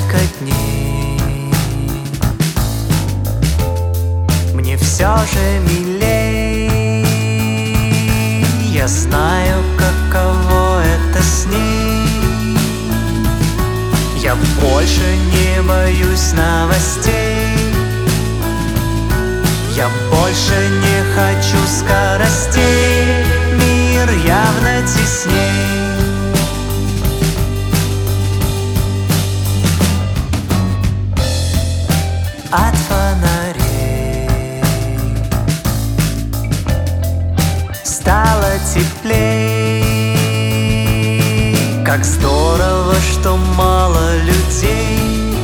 несколько дней мне все же милей. Я знаю, каково это с ней. Я больше не боюсь новостей. Я больше не хочу скоростей. Мир явно тесней. От фонарей стало теплей. Как здорово, что мало людей,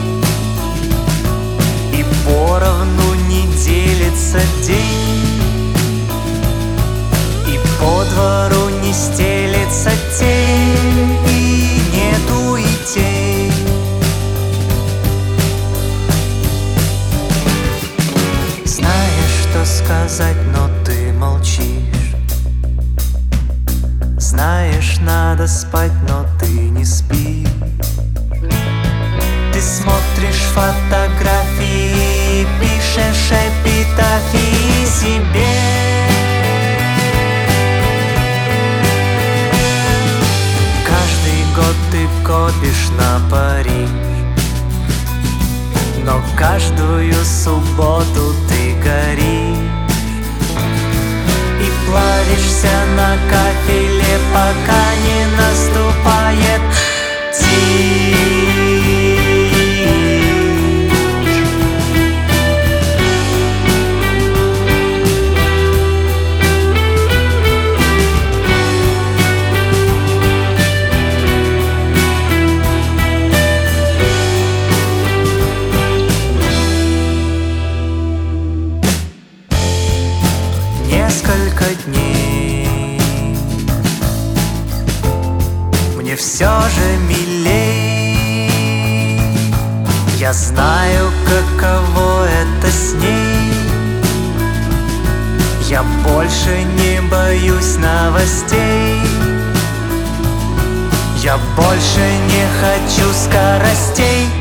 и поровну не делится день, и по двору не стелется тень, и нету идей. Что сказать, но ты молчишь. Знаешь, надо спать, но ты не спишь. Ты смотришь фотографии, пишешь эпитафии себе. Каждый год ты копишь на Париж, но каждую субботу ты горишь и плавишься на кафеле, пока не наступает тишь. Несколько дней мне все же милей. Я знаю, каково это с ней. Я больше не боюсь новостей. Я больше не хочу скоростей.